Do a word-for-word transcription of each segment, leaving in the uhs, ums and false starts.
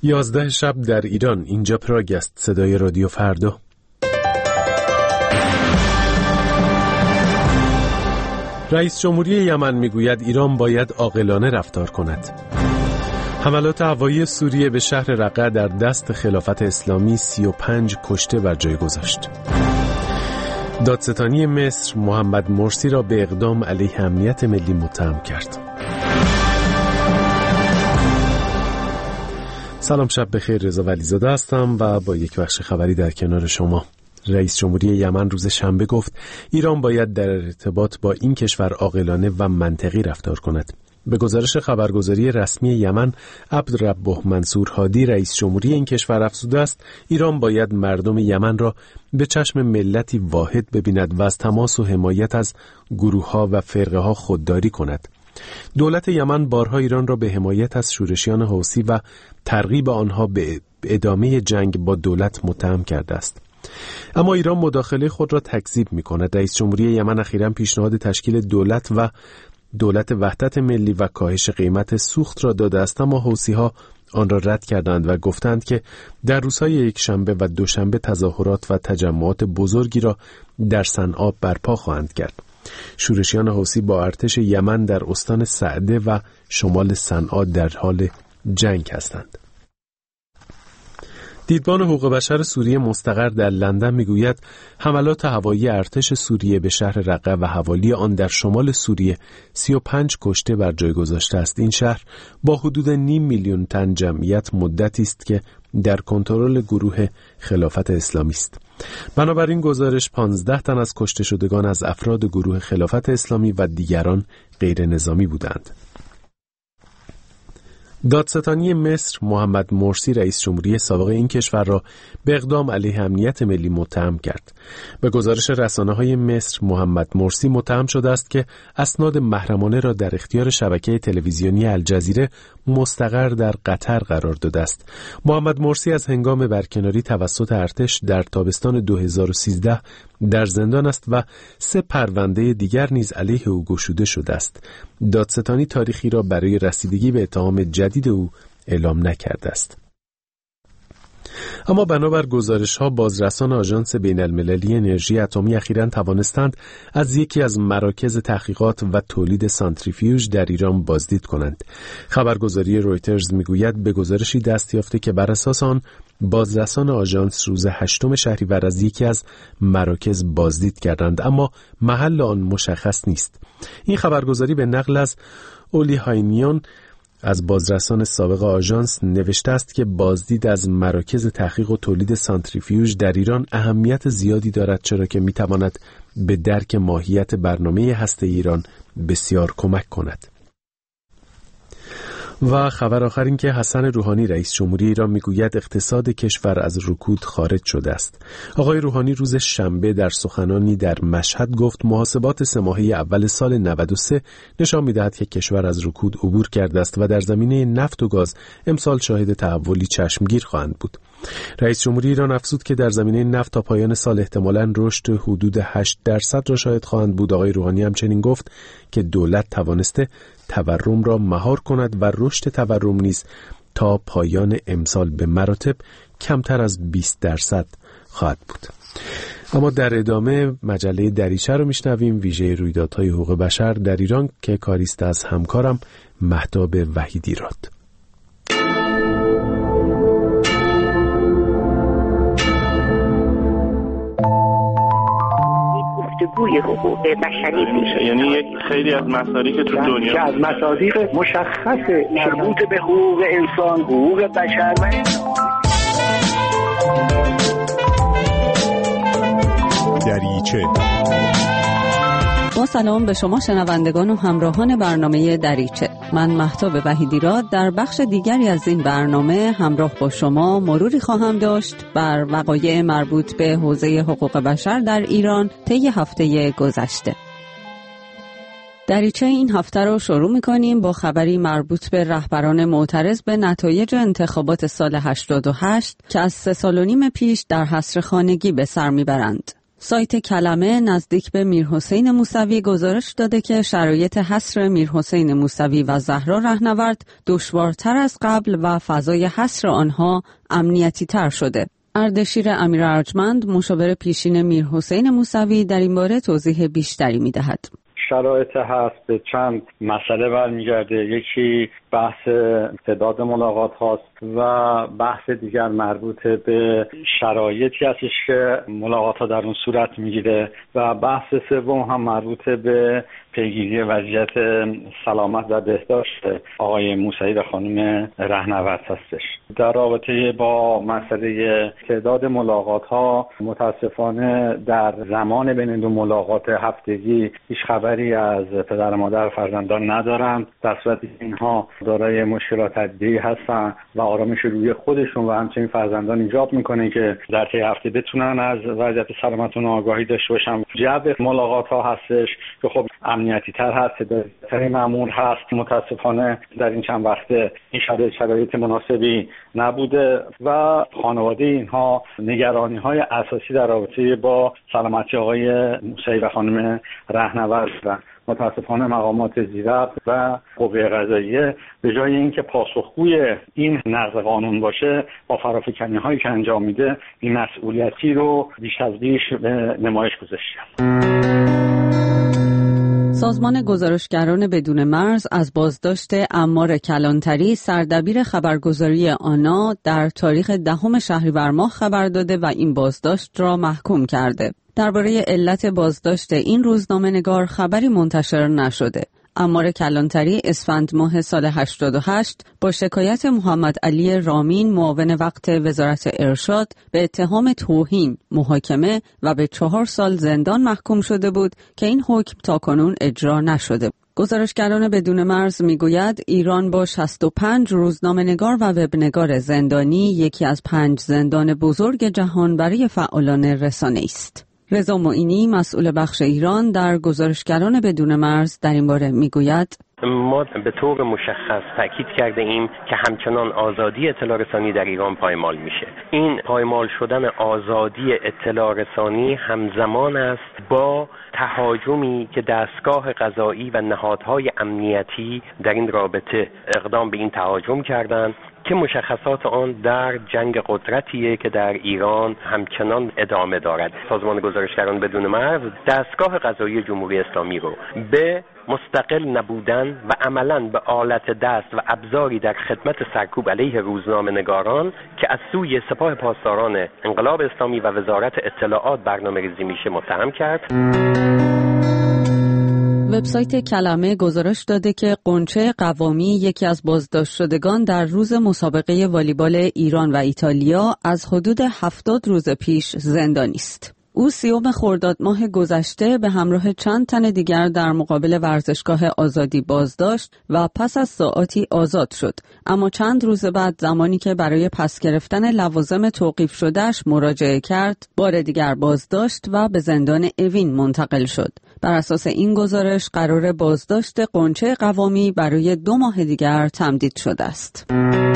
یازده شب در ایران. اینجا پراگ است. صدای رادیو فردا. رئیس جمهوری یمن میگوید ایران باید عاقلانه رفتار کند. حملات هوایی سوریه به شهر رقه در دست خلافت اسلامی سی و پنج کشته بر جای گذاشت. دادستانی مصر محمد مرسی را به اقدام علیه امنیت ملی متهم کرد. سلام، شب بخیر. رضا ولیزاده هستم و با یک بخش خبری در کنار شما. رئیس جمهوری یمن روز شنبه گفت ایران باید در ارتباط با این کشور عاقلانه و منطقی رفتار کند. به گزارش خبرگزاری رسمی یمن، عبدالربه منصور هادی رئیس جمهوری این کشور افزوده است ایران باید مردم یمن را به چشم ملتی واحد ببیند و از تماس و حمایت از گروه‌ها و فرقه‌ها خودداری کند. دولت یمن بارها ایران را به حمایت از شورشیان حوثی و ترغیب آنها به ادامه جنگ با دولت متهم کرده است. اما ایران مداخله خود را تکذیب می‌کند. رئیس جمهوری یمن اخیراً پیشنهاد تشکیل دولت و دولت وحدت ملی و کاهش قیمت سوخت را داده است، اما حوثی‌ها آن را رد کردند و گفتند که در روزهای یکشنبه و دوشنبه تظاهرات و تجمعات بزرگی را در صنعا برپا خواهند کرد. شورشیان حوثی با ارتش یمن در استان سعده و شمال صنعا در حال جنگ هستند. دیدبان حقوق بشر سوریه مستقر در لندن میگوید حملات هوایی ارتش سوریه به شهر رقه و حوالی آن در شمال سوریه سی و پنج کشته بر جای گذاشته است. این شهر با حدود نیم میلیون تن جمعیت مدتی است که در کنترل گروه خلافت اسلامی است. بنابراین گزارش پانزده تن از کشته شدگان از افراد گروه خلافت اسلامی و دیگران غیر نظامی بودند. دادستانی مصر محمد مرسی رئیس جمهوری سابق این کشور را به اقدام علیه امنیت ملی متهم کرد. به گزارش رسانه‌های مصر محمد مرسی متهم شده است که اسناد محرمانه را در اختیار شبکه تلویزیونی الجزیره مستقر در قطر قرار داده است. محمد مرسی از هنگام برکناری توسط ارتش در تابستان دو هزار و سیزده در زندان است و سه پرونده دیگر نیز علیه او گشوده شده است. دادستانی تاریخی را برای رسیدگی به اتهام جدید او اعلام نکرده است. اما بنابر گزارش‌ها بازرسان آژانس بین‌المللی انرژی اتمی اخیراً توانستند از یکی از مراکز تحقیقات و تولید سانتریفیوژ در ایران بازدید کنند. خبرگزاری رویترز میگوید به گزارشی دست یافته که بر اساس آن بازرسان آژانس روز هشتم شهریور از یکی از مراکز بازدید کردند، اما محل آن مشخص نیست. این خبرگزاری به نقل از اولی هاینیون از بازرسان سابق آژانس نوشته است که بازدید از مراکز تحقیق و تولید سانتریفیوژ در ایران اهمیت زیادی دارد، چرا که میتواند به درک ماهیت برنامه هسته ایران بسیار کمک کند. و خبر آخر این که حسن روحانی رئیس جمهوری ایران میگوید اقتصاد کشور از رکود خارج شده است. آقای روحانی روز شنبه در سخنانی در مشهد گفت محاسبات سه ماهه اول سال نود و سه نشان میدهد که کشور از رکود عبور کرده است و در زمینه نفت و گاز امسال شاهد تحولی چشمگیر خواهند بود. رئیس جمهوری ایران افزود که در زمینه نفت تا پایان سال احتمالاً رشد حدود هشت درصد را شاهد خواهند بود. آقای روحانی همچنین گفت که دولت توانسته تورم را مهار کند و رشد تورم نیز تا پایان امسال به مراتب کمتر از بیست درصد خواهد بود. اما در ادامه مجله دریچه رو میشنویم، ویژه رویدادهای حقوق بشر در ایران که کاریست از همکارم مهتاب وحیدی راد. گفتگوی حقوق بشری میشه، یعنی یک خیلی از مصادیق تو دنیا که از مصادیق مشخص مربوط به حقوق انسان، حقوق بشر و دریچه. با سلام به شما شنوندگان و همراهان برنامه دریچه. من مهتاب وحیدی راد در بخش دیگری از این برنامه همراه با شما مروری خواهم داشت بر وقایع مربوط به حوزه حقوق بشر در ایران طی هفته گذشته. دریچه این هفته رو شروع می‌کنیم با خبری مربوط به رهبران معترض به نتایج انتخابات سال هشتاد و هشت که از سه سال و نیم پیش در حصر خانگی به سر میبرند. سایت کلمه نزدیک به میرحسین موسوی گزارش داده که شرایط حصر میرحسین موسوی و زهرا رهنورد دشوارتر از قبل و فضای حصر آنها امنیتی تر شده. اردشیر امیر ارجمند مشاور پیشین میرحسین موسوی در این باره توضیح بیشتری می‌دهد. شرایط هست به چند مسئله برمیگرده. یکی بحث تعداد ملاقات هاست و بحث دیگر مربوط به شرایطی هستش که ملاقات ها در اون صورت میگیره و بحث سوم هم مربوط به پیگیری وضعیت سلامت و بهداشت آقای موسوی و خانم رهنورد هستش. در رابطه با مسئله تعداد ملاقات ها متاسفانه در زمان بین دو ملاقات هفتگی هیچ خبری از پدر مادر فرزندان ندارند، در صورتی که اینها دارای مشکلات عدیدی هستن و آرامش روی خودشون و همچنین فرزندان ایجاب میکنه که در طی هفته بتونن از وضعیت سلامتشون آگاهی داشته باشن. جو ملاقات ها هستش که خب امنیتی تر هست، در مأمور هست. متاسفانه در این چند وقته این شرایط شرایط مناسبی نبوده و خانواده اینها نگرانی های اساسی در رابطه با سلامتی آقای موسوی و خانم رهنورد دارن. متاسفانه مقامات زیرک و قوه قضاییه به جای اینکه پاسخگوی این نقض قانون باشه، با فرافکنی هایی که انجام میده این مسئولیتی رو بیش از بیش به نمایش گذاشته. سازمان گزارشگران بدون مرز از بازداشت عمار کلانتری سردبیر خبرگزاری آنا در تاریخ دهم شهریور ماه خبر داده و این بازداشت را محکوم کرده. درباره علت بازداشت این روزنامه‌نگار خبری منتشر نشده. عمار کلانتری اسفند ماه سال هشتاد و هشت با شکایت محمد علی رامین معاون وقت وزارت ارشاد به اتهام توهین محاکمه و به چهار سال زندان محکوم شده بود که این حکم تاکنون اجرا نشده. گزارشگران بدون مرز میگوید ایران با شصت و پنج روزنامه‌نگار و وبنگار زندانی یکی از پنج زندان بزرگ جهان برای فعالان رسانه است. رضا معینی مسئول بخش ایران در گزارشگران بدون مرز در این باره میگوید ما به طور مشخص تاکید کرده ایم که همچنان آزادی اطلاع رسانی در ایران پایمال میشه. این پایمال شدن آزادی اطلاع رسانی همزمان است با تهاجمی که دستگاه قضایی و نهادهای امنیتی در این رابطه اقدام به این تهاجم کردند که مشخصات آن در جنگ قدرتیه که در ایران همچنان ادامه دارد. سازمان گزارشگران بدون مرز دستگاه قضایی جمهوری اسلامی رو به مستقل نبودن و عملاً به آلت دست و ابزاری در خدمت سرکوب علیه روزنامه‌نگاران که از سوی سپاه پاسداران انقلاب اسلامی و وزارت اطلاعات برنامه‌ریزی میشه متهم کرد. وبسایت کلمه گزارش داده که غنچه قوامی یکی از بازداشت شدگان در روز مسابقه والیبال ایران و ایتالیا از حدود هفتاد روز پیش زندانی است. او سیوم خرداد ماه گذشته به همراه چند تن دیگر در مقابل ورزشگاه آزادی بازداشت و پس از ساعاتی آزاد شد، اما چند روز بعد زمانی که برای پس گرفتن لوازم توقیف شدهش مراجعه کرد بار دیگر بازداشت و به زندان اوین منتقل شد. بر اساس این گزارش قرار بازداشت غنچه قوامی برای دو ماه دیگر تمدید شده است.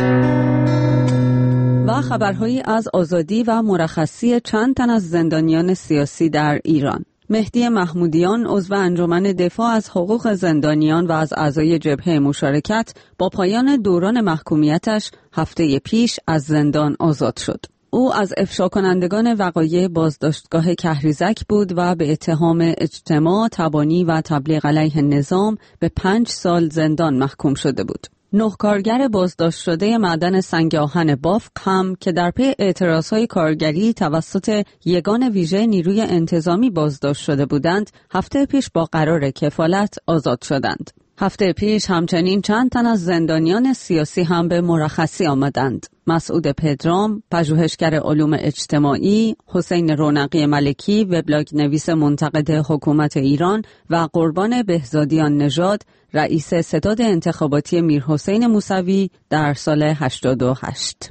و خبرهایی از آزادی و مرخصی چند تن از زندانیان سیاسی در ایران. مهدی محمودیان عضو انجمن دفاع از حقوق زندانیان و از اعضای جبهه مشارکت با پایان دوران محکومیتش هفته پیش از زندان آزاد شد. او از افشا کنندگان وقایع بازداشتگاه کهریزک بود و به اتهام اجتماع، تبانی و تبلیغ علیه نظام به پنج سال زندان محکوم شده بود. نه کارگر بازداشت شده معدن سنگ آهن بافق هم که در پی اعتراضهای کارگری توسط یگان ویژه نیروی انتظامی بازداشت شده بودند، هفته پیش با قرار کفالت آزاد شدند. هفته پیش همچنین چند تن از زندانیان سیاسی هم به مرخصی آمدند. مسعود پدرام، پژوهشگر علوم اجتماعی، حسین رونقی ملکی، وبلاگ نویس منتقد حکومت ایران و قربان بهزادیان نژاد، رئیس ستاد انتخاباتی میرحسین موسوی در سال هشتاد و هشت.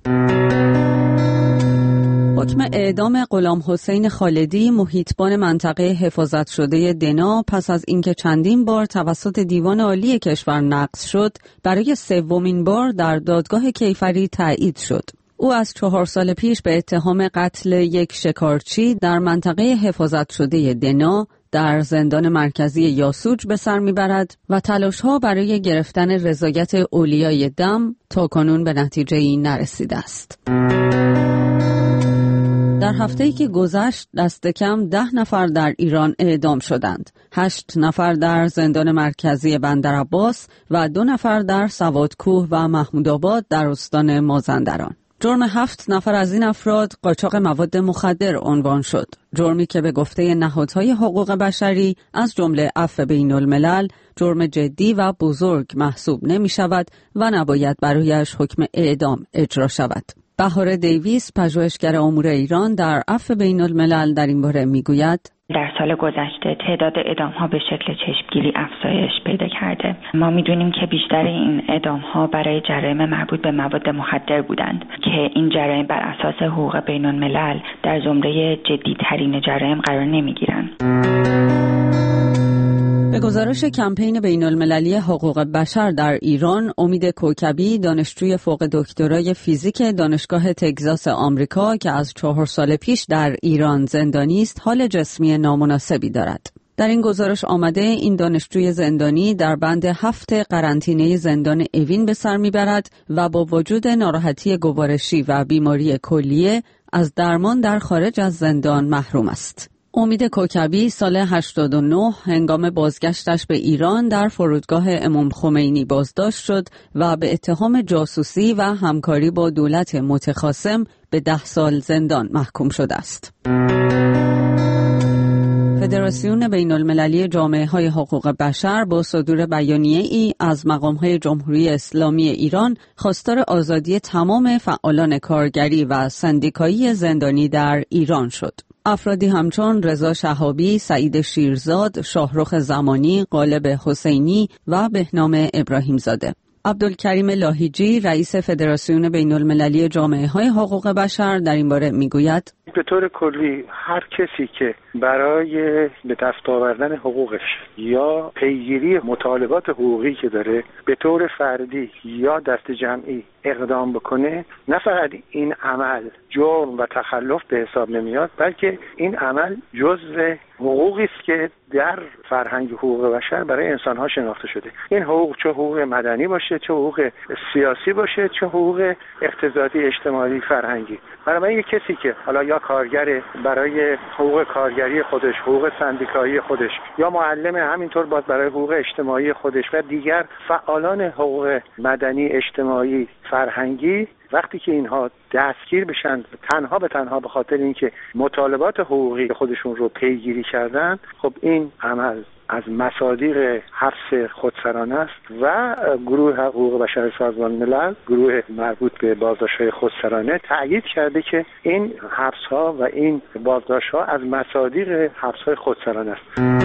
حکم اعدام غلام حسین خالدی محیطبان منطقه حفاظت شده دنا پس از اینکه چندین بار توسط دیوان عالی کشور نقض شد، برای سومین بار در دادگاه کیفری تایید شد. او از چهار سال پیش به اتهام قتل یک شکارچی در منطقه حفاظت شده دنا در زندان مرکزی یاسوج به سر میبرد و تلاش‌ها برای گرفتن رضایت اولیای دم تا کنون به نتیجه‌ای نرسیده است. در هفته‌ای که گذشت دست کم ده نفر در ایران اعدام شدند. هشت نفر در زندان مرکزی بندرعباس و دو نفر در سوادکوه و محمودآباد در استان مازندران. جرم هفت نفر از این افراد قاچاق مواد مخدر عنوان شد. جرمی که به گفته نهادهای حقوق بشری از جمله عفو بین الملل جرم جدی و بزرگ محسوب نمی شود و نباید برایش حکم اعدام اجرا شود. بهار دیویس، پژوهشگر امور ایران در عفو بین الملل در این باره می گوید: در سال گذشته تعداد اعدام‌ها به شکل چشمگیری افزایش پیدا کرده. ما می‌دونیم که بیشتر این اعدام‌ها برای جرایم مربوط به مواد مخدر بودند که این جرایم بر اساس حقوق بین‌الملل در زمره جدی‌ترین جرایم قرار نمی‌گیرند. به گزارش کمپین بین‌المللی حقوق بشر در ایران، امید کوکبی، دانشجوی فوق دکترای فیزیک دانشگاه تگزاس آمریکا که از چهار سال پیش در ایران زندانی است، حال جسمی نامناسبی دارد. در این گزارش آمده این دانشجوی زندانی در بند هفت قرنطینه زندان اوین به سر میبرد و با وجود ناراحتی گوارشی و بیماری کلیه از درمان در خارج از زندان محروم است. امید کوکبی سال هشتاد و نه هنگام بازگشتش به ایران در فرودگاه امام خمینی بازداشت شد و به اتهام جاسوسی و همکاری با دولت متخاصم به ده سال زندان محکوم شده است. فدراسیون بین المللی جامعه های حقوق بشر با صدور بیانیه ای از مقام های جمهوری اسلامی ایران خواستار آزادی تمام فعالان کارگری و سندیکایی زندانی در ایران شد. افرادی همچون رضا شهابی، سعید شیرزاد، شاهرخ زمانی، غالب حسینی و بهنام ابراهیم زاده. عبدالکریم لاهیجی، رئیس فدراسیون بین المللی جامعه های حقوق بشر در این باره میگوید: به طور کلی هر کسی که برای به دست آوردن حقوقش یا پیگیری مطالبات حقوقی که داره به طور فردی یا دست جمعی اقدام بکنه، نه فقط این عمل جرم و تخلف به حساب نمیاد، بلکه این عمل جزء حقوقی است که در فرهنگ حقوق بشر برای انسان‌ها شناخته شده. این حقوق چه حقوق مدنی باشه، چه حقوق سیاسی باشه، چه حقوق اقتصادی، اجتماعی، فرهنگی. برای کسی که حالا یا کارگر برای حقوق کارگری خودش، حقوق سندیکایی خودش، یا معلم همینطور باید برای حقوق اجتماعی خودش و دیگر فعالان حقوق مدنی، اجتماعی، فرهنگی، وقتی که اینها دستگیر بشن تنها به تنها به خاطر اینکه مطالبات حقوقی خودشون رو پیگیری کردن، خب این عمل از مصادیق حبس خودسرانه است و گروه حقوق بشر سازمان ملل، گروه مربوط به بازداشت‌های خودسرانه، تأیید کرده که این حبس‌ها و این بازداشت‌ها از مصادیق حبس‌های خودسرانه است.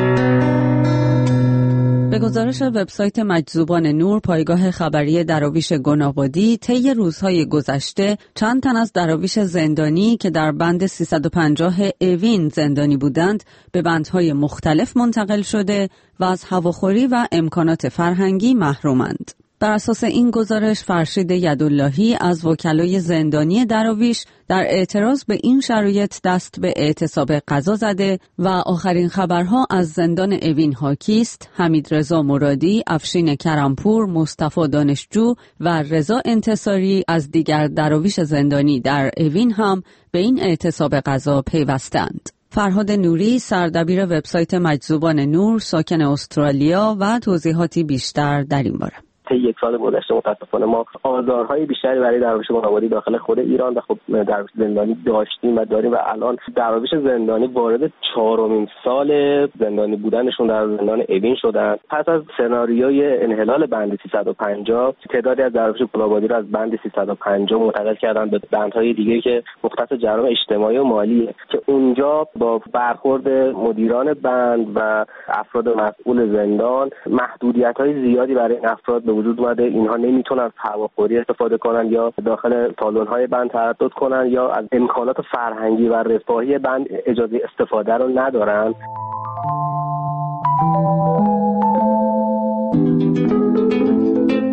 به گزارش وبسایت مجذوبان نور، پایگاه خبری دراویش گنابادی، طی روزهای گذشته چند تن از دراویش زندانی که در بند سیصد و پنجاه اوین زندانی بودند به بندهای مختلف منتقل شده و از هواخوری و امکانات فرهنگی محرومند. بر اساس این گزارش، فرشید یداللهی از وکلای زندانی دراویش در اعتراض به این شرایط دست به اعتصاب غذا زده و آخرین خبرها از زندان اوین حاکیست. حمیدرضا مرادی، افشین کرمپور، مصطفی دانشجو و رضا انتصاری از دیگر دراویش زندانی در اوین هم به این اعتصاب غذا پیوستند. فرهاد نوری، سردبیر وبسایت مجذوبان نور، ساکن استرالیا و توضیحاتی بیشتر در این باره. یک سال گذشته متاسفانه ما آزارهای بیشتری برای دراویش گنابادی داخل خود ایران و خب دراویش زندانی داشتیم و داریم و الان دراویش زندانی وارد چهارمین سال زندانی بودنشون در زندان اوین شدن. پس از سناریوی انحلال بند سیصد و پنجاه تعدادی از دراویش گنابادی رو از بند سیصد و پنجاه منتقل کردن به بندهای دیگه که مختص جرایم اجتماعی و مالیه که اونجا با برخورد مدیران بند و افراد مسئول زندان محدودیت‌های زیادی برای این افراد به وجود اومده. اینها نمیتونن از هواخوری استفاده کنن یا داخل سالن‌های بند تردد کنن یا از امکانات فرهنگی و رفاهی بند اجازه استفاده رو ندارن.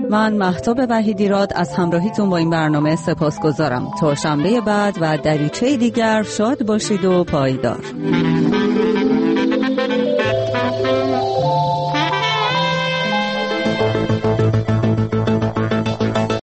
من مهتاب وحیدیراد از همراهیتون با این برنامه سپاسگزارم. تا شنبه بعد و دریچه دیگر شاد باشید و پایدار.